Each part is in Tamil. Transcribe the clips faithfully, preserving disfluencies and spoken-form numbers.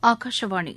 ஆகாஷவாணி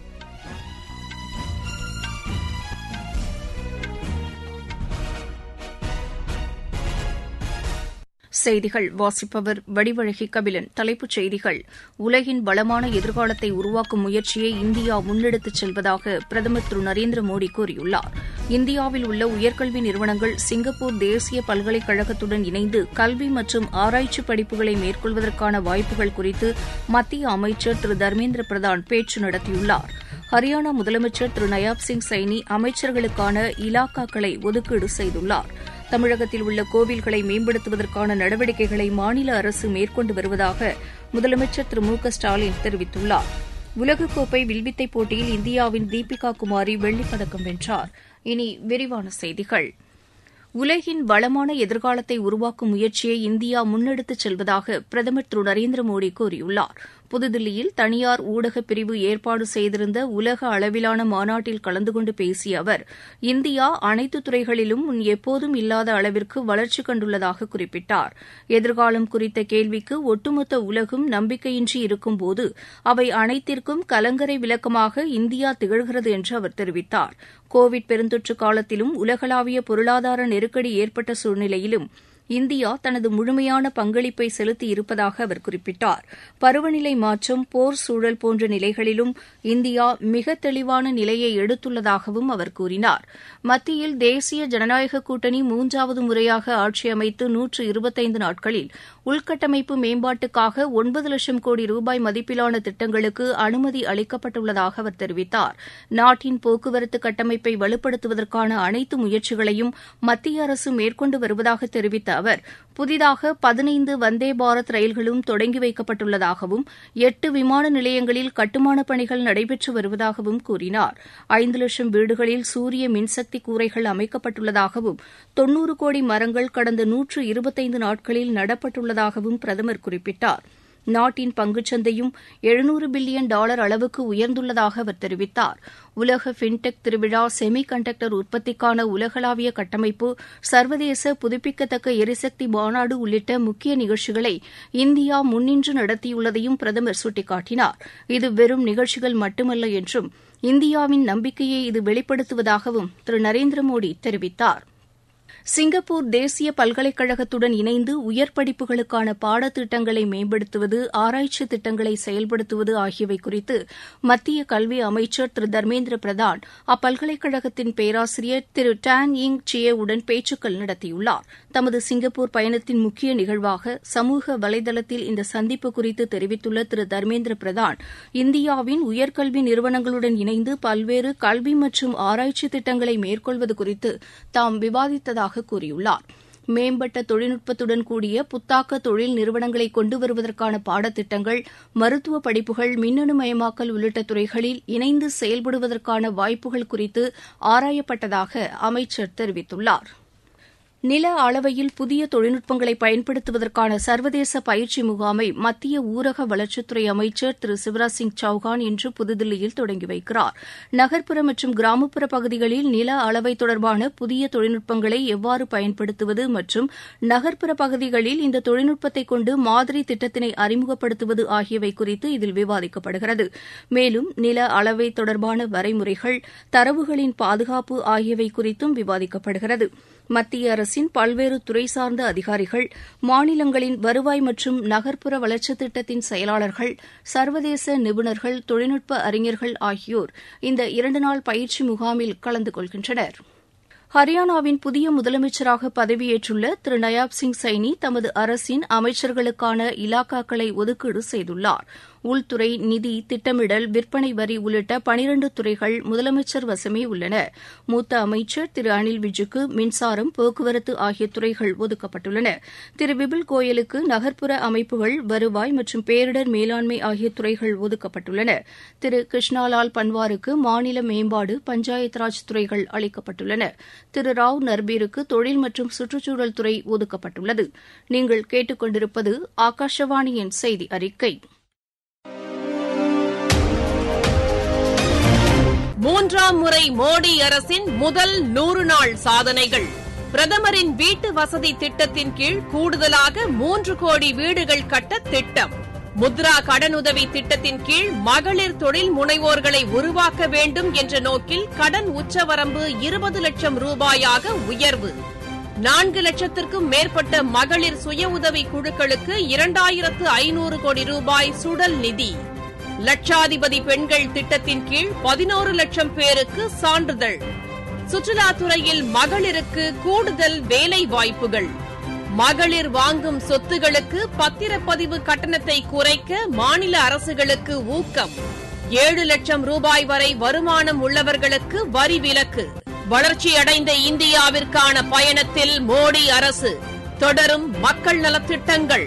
செய்திகள் வாசிப்பவர் வடிவழகி கபிலன். தலைப்புச் செய்திகள். உலகின் வளமான எதிர்காலத்தை உருவாக்கும் முயற்சியை இந்தியா முன்னெடுத்துச் செல்வதாக பிரதமர் திரு நரேந்திர மோடி கூறியுள்ளார். இந்தியாவில் உள்ள உயர்கல்வி நிறுவனங்கள் சிங்கப்பூர் தேசிய பல்கலைக்கழகத்துடன் இணைந்து கல்வி மற்றும் ஆராய்ச்சி படிப்புகளை மேற்கொள்வதற்கான வாய்ப்புகள் குறித்து மத்திய அமைச்சர் திரு தர்மேந்திர பிரதான் பேச்சு நடத்தியுள்ளார். ஹரியானா முதலமைச்சர் திரு நயாப் சிங் சைனி அமைச்சர்களுக்கான இலாக்காக்களை ஒதுக்கீடு செய்துள்ளார். தமிழகத்தில் உள்ள கோவில்களை மேம்படுத்துவதற்கான நடவடிக்கைகளை மாநில அரசு மேற்கொண்டு வருவதாக முதலமைச்சர் திரு மு க ஸ்டாலின் தெரிவித்துள்ளார். உலகக்கோப்பை வில்வித்தை போட்டியில் இந்தியாவின் தீபிகா குமாரி வெள்ளிப்பதக்கம் வென்றார். இனி விரிவான செய்திகள். உலகின் வளமான எதிர்காலத்தை உருவாக்கும் முயற்சியை இந்தியா முன்னெடுத்துச் செல்வதாக பிரதமர் திரு நரேந்திர மோடி கூறியுள்ளார். புதுதில்லியில் தனியார் ஊடகப் பிரிவு ஏற்பாடு செய்திருந்த உலக அளவிலான மாநாட்டில் கலந்து கொண்டு பேசிய அவர், இந்தியா அனைத்து துறைகளிலும் முன் எப்போதும் இல்லாத அளவிற்கு வளர்ச்சி கண்டுள்ளதாக குறிப்பிட்டார். எதிர்காலம் குறித்த கேள்விக்கு ஒட்டுமொத்த உலகும் நம்பிக்கையின்றி இருக்கும்போது அவை அனைத்திற்கும் கலங்கரை விளக்கமாக இந்தியா திகழ்கிறது என்று அவர் தெரிவித்தார். கோவிட் பெருந்தொற்று காலத்திலும் உலகளாவிய பொருளாதார நெருக்கடி ஏற்பட்ட சூழ்நிலையிலும் இந்தியா தனது முழுமையான பங்களிப்பை செலுத்தி இருப்பதாக அவர் குறிப்பிட்டார். பருவநிலை மாற்றம், போர் சூழல் போன்ற நிலைகளிலும் இந்தியா மிக தெளிவான நிலையை எடுத்துள்ளதாகவும் அவர் கூறினார். மத்தியில் தேசிய ஜனநாயக கூட்டணி மூன்றாவது முறையாக ஆட்சி அமைத்து நூற்று இருபத்தைந்து நாட்களில் உள்கட்டமைப்பு மேம்பாட்டுக்காக ஒன்பது லட்சம் கோடி ரூபாய் மதிப்பிலான திட்டங்களுக்கு அனுமதி அளிக்கப்பட்டுள்ளதாக அவர் தெரிவித்தார். நாட்டின் போக்குவரத்து கட்டமைப்பை வலுப்படுத்துவதற்கான அனைத்து முயற்சிகளையும் மத்திய அரசு மேற்கொண்டு வருவதாக தெரிவித்த அவர், புதிதாக பதினைந்து வந்தே பாரத் ரயில்களும் தொடங்கி வைக்கப்பட்டுள்ளதாகவும் எட்டு விமான நிலையங்களில் கட்டுமானப் பணிகள் நடைபெற்று வருவதாகவும் கூறினார். ஐந்து லட்சம் வீடுகளில் சூரிய மின்சக்தி கூரைகள் அமைக்கப்பட்டுள்ளதாகவும் தொன்னூறு கோடி மரங்கள் கடந்த நூற்று இருபத்தைந்து நாட்களில் நடப்பட்டுள்ளதாகவும் பிரதமர் குறிப்பிட்டார். நாட்டின் பங்குச்சந்தையும் எழுநூறு பில்லியன் டாலர் அளவுக்கு உயர்ந்துள்ளதாக அவர் தெரிவித்தார். உலக ஃபின்டெக் திருவிழா, செமி கண்டக்டர் உற்பத்திக்கான உலகளாவிய கட்டமைப்பு, சர்வதேச புதுப்பிக்கத்தக்க எரிசக்தி மாநாடு உள்ளிட்ட முக்கிய நிகழ்ச்சிகளை இந்தியா முன்னின்று நடத்தியுள்ளதையும் பிரதமர் சுட்டிக்காட்டினார். இது வெறும் நிகழ்ச்சிகள் மட்டுமல்ல என்றும் இந்தியாவின் நம்பிக்கையை இது வெளிப்படுத்துவதாகவும் திரு நரேந்திர மோடி தெரிவித்தார். சிங்கப்பூர் தேசிய பல்கலைக்கழகத்துடன் இணைந்து உயர் படிப்புகளுக்கான பாடத்திட்டங்களை மேம்படுத்துவது, ஆராய்ச்சி திட்டங்களை செயல்படுத்துவது ஆகியவை குறித்து மத்திய கல்வி அமைச்சர் திரு தர்மேந்திர பிரதான் அப்பல்கலைக்கழகத்தின் பேராசிரியர் திரு டான் யிங் சியேவுடன் பேச்சுக்கள் நடத்தியுள்ளார். தமது சிங்கப்பூர் பயணத்தின் முக்கிய நிகழ்வாக சமூக வலைதளத்தில் இந்த சந்திப்பு குறித்து தெரிவித்துள்ள திரு தர்மேந்திர பிரதான், இந்தியாவின் உயர்கல்வி நிறுவனங்களுடன் இணைந்து பல்வேறு கல்வி மற்றும் ஆராய்ச்சி திட்டங்களை மேற்கொள்வது குறித்து தாம் விவாதித்ததாக கூறியுள்ளார். மேம்பட்ட தொழில்நுட்பத்துடன் கூடிய புத்தாக்க தொழில் நிறுவனங்களை கொண்டு வருவதற்கான பாடத்திட்டங்கள், மருத்துவ படிப்புகள், மின்னணு மயமாக்கல் உள்ளிட்ட துறைகளில் இணைந்து செயல்படுவதற்கான வாய்ப்புகள் குறித்து ஆராயப்பட்டதாக அமைச்சர் தெரிவித்துள்ளார். நில அளவையில் புதிய தொழில்நுட்பங்களை பயன்படுத்துவதற்கான சர்வதேச பயிற்சி முகாமை மத்திய ஊரக வளர்ச்சித்துறை அமைச்சர் திரு சிவராஜ் சிங் சௌஹான் இன்று புதுதில்லியில் தொடங்கி வைக்கிறார். நகர்ப்புற மற்றும் கிராமப்புற பகுதிகளில் நில அளவை தொடர்பான புதிய தொழில்நுட்பங்களை எவ்வாறு பயன்படுத்துவது மற்றும் நகர்ப்புற பகுதிகளில் இந்த தொழில்நுட்பத்தை கொண்டு மாதிரி திட்டத்தினை அறிமுகப்படுத்துவது ஆகியவை குறித்து இதில் விவாதிக்கப்படுகிறது. மேலும் நில அளவை தொடர்பான வரைமுறைகள், தரவுகளின் பாதுகாப்பு ஆகியவை குறித்தும் விவாதிக்கப்படுகிறது. மத்திய அரசின் பல்வேறு துறை சார்ந்த அதிகாரிகள், மாநிலங்களின் வருவாய் மற்றும் நகர்ப்புற வளர்ச்சித் திட்டத்தின் செயலாளர்கள், சர்வதேச நிபுணர்கள், தொழில்நுட்ப அறிஞர்கள் ஆகியோர் இந்த இரண்டு நாள் பயிற்சி முகாமில் கலந்து கொள்கின்றனர். ஹரியானாவின் புதிய முதலமைச்சராக பதவியேற்றுள்ள திரு நயாப் சிங் சைனி தமது அரசின் அமைச்சர்களுக்கான இலாக்காக்களை ஒதுக்கீடு செய்துள்ளார். உள்துறை, நிதி, திட்டமிடல், விற்பனை வரி உள்ளிட்ட பனிரண்டு துறைகள் முதலமைச்சர் வசமே உள்ளன. மூத்த அமைச்சர் திரு அனில் விஜுக்கு மின்சாரம், போக்குவரத்து ஆகிய துறைகள் ஒதுக்கப்பட்டுள்ளன. திரு விபுல் கோயலுக்கு நகர்ப்புற அமைப்புகள், வருவாய் மற்றும் பேரிடர் மேலாண்மை ஆகிய துறைகள் ஒதுக்கப்பட்டுள்ளன. திரு கிருஷ்ணாலால் பன்வாருக்கு மாநில மேம்பாடு, பஞ்சாயத் ராஜ் துறைகள் அளிக்கப்பட்டுள்ளன. திரு ராவ் நர்பீருக்கு தொழில் மற்றும் சுற்றுச்சூழல் துறை ஒதுக்கப்பட்டுள்ளது. நீங்கள் கேட்டுக் கொண்டிருப்பது ஆகாஷவாணியின் செய்தி அறிக்கை. மூன்றாம் முறை மோடி அரசின் முதல் நூறு நாள் சாதனைகள். பிரதமரின் வீட்டு வசதி திட்டத்தின் கீழ் கூடுதலாக மூன்று கோடி வீடுகள் கட்ட திட்டம். முத்ரா கடனுதவி திட்டத்தின் கீழ் மகளிர் தொழில் முனைவோர்களை உருவாக்க வேண்டும் என்ற நோக்கில் கடன் உச்சவரம்பு இருபது லட்சம் ரூபாயாக உயர்வு. நான்கு லட்சத்திற்கும் மேற்பட்ட மகளிர் சுய உதவி குழுக்களுக்கு இரண்டாயிரத்து ஐநூறு கோடி ரூபாய் சுடல் நிதி. லட்சாதிபதி பெண்கள் திட்டத்தின் கீழ் பதினோரு லட்சம் பேருக்கு சான்றிதழ். சுற்றுலாத்துறையில் மகளிருக்கு கூடுதல் வேலை வாய்ப்புகள். மகளிர் வாங்கும் சொத்துகளுக்கு பத்திரப்பதிவு கட்டணத்தை குறைக்க மாநில அரசுகளுக்கு ஊக்கம். ஏழு லட்சம் ரூபாய் வரை வருமானம் உள்ளவர்களுக்கு வரி விலக்கு. வளர்ச்சியடைந்த இந்தியாவிற்கான பயணத்தில் மோடி அரசு. தொடரும் மக்கள் நலத்திட்டங்கள்.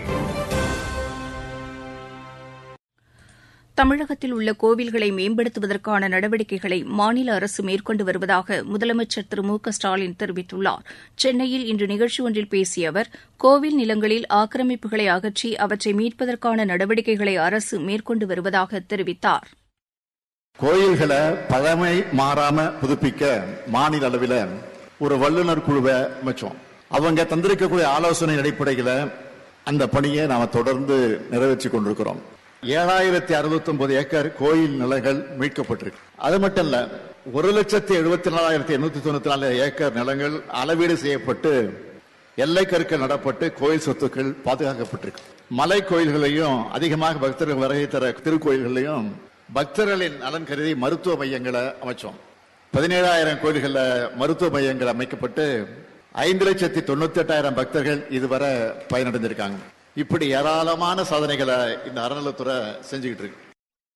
தமிழகத்தில் உள்ள கோவில்களை மேம்படுத்துவதற்கான நடவடிக்கைகளை மாநில அரசு மேற்கொண்டு வருவதாக முதலமைச்சர் திரு மு க ஸ்டாலின் தெரிவித்துள்ளார். சென்னையில் இன்று நிகழ்ச்சி ஒன்றில் பேசிய அவர், கோவில் நிலங்களில் ஆக்கிரமிப்புகளை அகற்றி அவற்றை மீட்பதற்கான நடவடிக்கைகளை அரசு மேற்கொண்டு வருவதாக தெரிவித்தார். கோயில்களை பழமை மாறாம புதுப்பிக்க மாநில அளவில் ஒரு வல்லுநர் குழுவை அமைச்சோம். அவங்க தந்திருக்கக்கூடிய ஆலோசனை அடிப்படையில் அந்த பணியை நாம தொடர்ந்து நிறைவேற்றி கொண்டிருக்கிறோம். ஏழாயிரத்தி அறுபத்தி ஒன்பது ஏக்கர் கோயில் நிலங்கள் மீட்கப்பட்டிருக்கு. அது மட்டும் இல்ல, ஒரு லட்சத்தி எழுபத்தி நாலாயிரத்தி எண்ணூத்தி தொண்ணூத்தி நாலு ஏக்கர் நிலங்கள் அளவீடு செய்யப்பட்டு எல்லை கற்கள் நடப்பட்டு கோயில் சொத்துக்கள் பாதுகாக்கப்பட்டிருக்கு. மலை கோயில்களையும் அதிகமாக பக்தர்கள் வருகை தர திருக்கோயில்களையும் பக்தர்களின் நலன் கருதி மருத்துவ மையங்களை அமைச்சோம். பதினேழாயிரம் கோயில்கள மருத்துவ மையங்கள் அமைக்கப்பட்டு ஐந்து லட்சத்தி தொண்ணூத்தி எட்டாயிரம் பக்தர்கள் இதுவரை பயனடைந்திருக்காங்க. இப்படி ஏராளமான சாதனைகளை இந்த அறநிலையத்துறை செஞ்சுக்கிட்டு இருக்கு.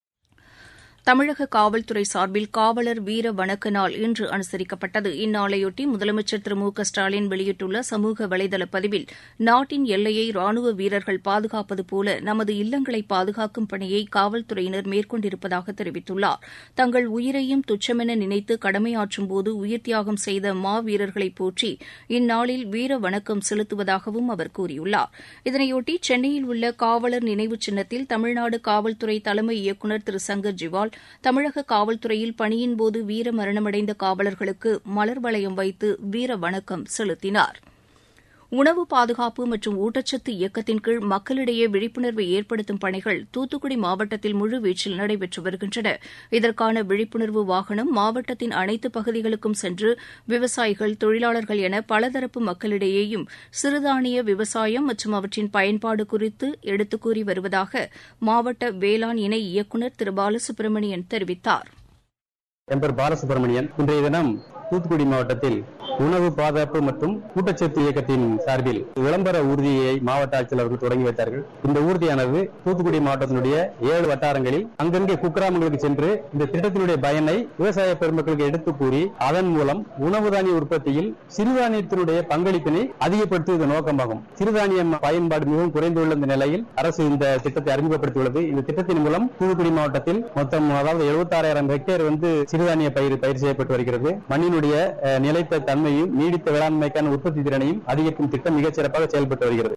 தமிழக காவல்துறை சார்பில் காவலர் வீர வணக்க நாள் இன்று அனுசரிக்கப்பட்டது. இந்நாளையொட்டி முதலமைச்சர் திரு மு க ஸ்டாலின் வெளியிட்டுள்ள சமூக வலைதள பதிவில், நாட்டின் எல்லையை ராணுவ வீரர்கள் பாதுகாப்பது போல நமது இல்லங்களை பாதுகாக்கும் பணியை காவல்துறையினர் மேற்கொண்டிருப்பதாக தெரிவித்துள்ளார். தங்கள் உயிரையும் துச்சமென நினைத்து கடமையாற்றும் போது உயிர் தியாகம் செய்த மாவீரர்களை போற்றி இந்நாளில் வீர வணக்கம் செலுத்துவதாகவும் அவர் கூறியுள்ளார். இதனையொட்டி சென்னையில் உள்ள காவலர் நினைவு சின்னத்தில் தமிழ்நாடு காவல்துறை தலைமை இயக்குநர் திரு சங்கர் ஜிவால் தமிழக காவல்துறையில் பணியின்போது வீர மரணமடைந்த காவலர்களுக்கு மலர் வளையம் வைத்து வீர வணக்கம் செலுத்தினார். உணவு பாதுகாப்பு மற்றும் ஊட்டச்சத்து இயக்கத்தின் கீழ் மக்களிடையே விழிப்புணர்வை ஏற்படுத்தும் பணிகள் தூத்துக்குடி மாவட்டத்தில் முழுவீச்சில் நடைபெற்று வருகின்றன. இதற்கான விழிப்புணர்வு வாகனம் மாவட்டத்தின் அனைத்து பகுதிகளுக்கும் சென்று விவசாயிகள், தொழிலாளர்கள் என பலதரப்பு மக்களிடையேயும் சிறுதானிய விவசாயம் மற்றும் அவற்றின் பயன்பாடு குறித்து எடுத்துக் கூறி வருவதாக மாவட்ட வேளாண் இணை இயக்குநர் திரு பாலசுப்ரமணியன் தெரிவித்தார். என் பேர் பாலசுப்ரமணியன். இன்றைய தினம் தூத்துக்குடி மாவட்டத்தில் உணவு பாதுகாப்பு மற்றும் ஊட்டச்சத்து இயக்கத்தின் சார்பில் விளம்பர ஊர்தியை மாவட்ட ஆட்சியர் அவர்கள் தொடங்கி வைத்தார்கள். இந்த ஊர்தியானது தூத்துக்குடி மாவட்டத்தினுடைய ஏழு வட்டாரங்களில் அங்கங்கே குக்கிராமங்களுக்கு சென்று இந்த திட்டத்தினுடைய பயனை விவசாய பெருமக்களுக்கு எடுத்து கூறி அதன் மூலம் உணவு தானிய உற்பத்தியில் சிறுதானியத்தினுடைய பங்களிப்பினை அதிகப்படுத்துவது நோக்கமாகும். சிறுதானியம் பயன்பாடு மிகவும் குறைந்துள்ள இந்த நிலையில் அரசு இந்த திட்டத்தை அறிமுகப்படுத்தியுள்ளது. இந்த திட்டத்தின் மூலம் தூத்துக்குடி மாவட்டத்தில் மொத்தம் அதாவது எழுபத்தி ஆறாயிரம் ஹெக்டேர் வந்து சிறுதானிய பயிர் பயிர் செய்யப்பட்டு வருகிறது. மண்ணினுடைய நிலைத்த தன்மையும் நீடித்த வேளாண்மைக்கான உற்பத்தி திறனையும் அதிகரிக்கும் திட்டம் மிகச் சிறப்பாக செயல்பட்டு வருகிறது.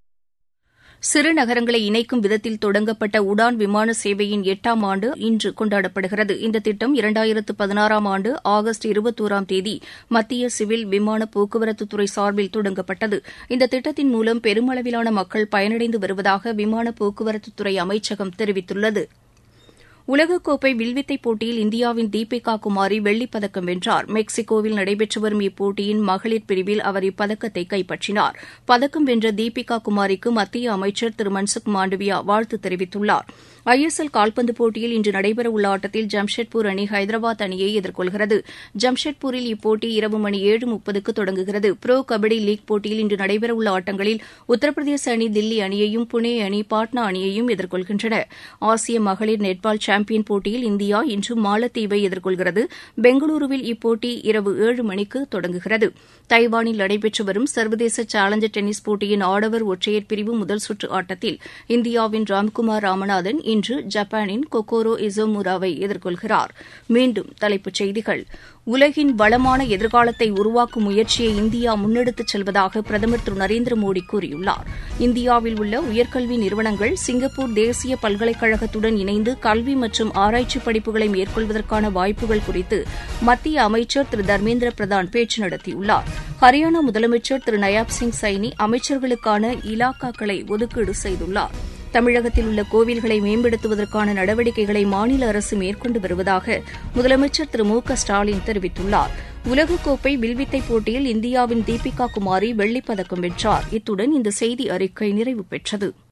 சிறு நகரங்களை இணைக்கும் விதத்தில் தொடங்கப்பட்ட உடான் விமான சேவையின் எட்டாம் ஆண்டு இன்று கொண்டாடப்படுகிறது. இந்த திட்டம் இரண்டாயிரத்து பதினாறாம் ஆண்டு ஆகஸ்ட் இருபத்தோராம் தேதி மத்திய சிவில் விமான போக்குவரத்துத்துறை சார்பில் தொடங்கப்பட்டது. இந்த திட்டத்தின் மூலம் பெருமளவிலான மக்கள் பயனடைந்து வருவதாக விமான போக்குவரத்துத்துறை அமைச்சகம் தெரிவித்துள்ளது. உலகக்கோப்பை வில்வித்தை போட்டியில் இந்தியாவின் தீபிகா குமாரி வெள்ளிப் பதக்கம் வென்றார். மெக்சிகோவில் நடைபெற்று வரும் இப்போட்டியின் மகளிர் பிரிவில் அவர் இப்பதக்கத்தை கைப்பற்றினார். பதக்கம் வென்ற தீபிகா குமாரிக்கு மத்திய அமைச்சர் திரு மன்சுக் மாண்டவியா வாழ்த்து தெரிவித்துள்ளார். ஐ எஸ் எல் கால்பந்து போட்டியில் இன்று நடைபெறவுள்ள ஆட்டத்தில் ஜம்ஷெட்பூர் அணி ஹைதராபாத் அணியை எதிர்கொள்கிறது. ஜம்ஷெட்பூரில் இப்போட்டி இரவு மணி ஏழு முப்பதுக்கு தொடங்குகிறது. புரோ கபடி லீக் போட்டியில் இன்று நடைபெறவுள்ள ஆட்டங்களில் உத்தரப்பிரதேச அணி தில்லி அணியையும், புனே அணி பாட்னா அணியையும் எதிர்கொள்கின்றன. ஆசிய மகளிர் நெட்பால் சாம்பியன் போட்டியில் இந்தியா இன்று மாலத்தீவை எதிர்கொள்கிறது. பெங்களூருவில் இப்போட்டி இரவு ஏழு மணிக்கு தொடங்குகிறது. தைவானில் நடைபெற்று வரும் சர்வதேச சேலஞ்சர் டென்னிஸ் போட்டியின் ஆடவர் ஒற்றையர் பிரிவு முதல் சுற்று ஆட்டத்தில் இந்தியாவின் ராம்குமார் ராமநாதன் இன்று ஜப்பானின் கொக்கோரோ இசோமுராவை எதிர்கொள்கிறார். மீண்டும் தலைப்புச் செய்திகள். உலகின் வளமான எதிர்காலத்தை உருவாக்கும் முயற்சியை இந்தியா முன்னெடுத்துச் செல்வதாக பிரதமர் திரு நரேந்திர மோடி கூறியுள்ளார். இந்தியாவில் உள்ள உயர்கல்வி நிறுவனங்கள் சிங்கப்பூர் தேசிய பல்கலைக்கழகத்துடன் இணைந்து கல்வி மற்றும் ஆராய்ச்சி படிப்புகளை மேற்கொள்வதற்கான வாய்ப்புகள் குறித்து மத்திய அமைச்சர் திரு தர்மேந்திர பிரதான் பேச்சு நடத்தியுள்ளார். ஹரியானா முதலமைச்சர் திரு நயாப் சிங் சைனி அமைச்சர்களுக்கான இலாக்காக்களை ஒதுக்கீடு செய்துள்ளார். தமிழகத்தில் உள்ள கோவில்களை மேம்படுத்துவதற்கான நடவடிக்கைகளை மாநில அரசு மேற்கொண்டு வருவதாக முதலமைச்சர் திரு மு க ஸ்டாலின் தெரிவித்துள்ளார். உலகக்கோப்பை வில்வித்தை போட்டியில் இந்தியாவின் தீபிகா குமாரி வெள்ளிப்பதக்கம் வென்றார். இத்துடன் இந்த செய்தி அறிக்கை நிறைவு பெற்றது.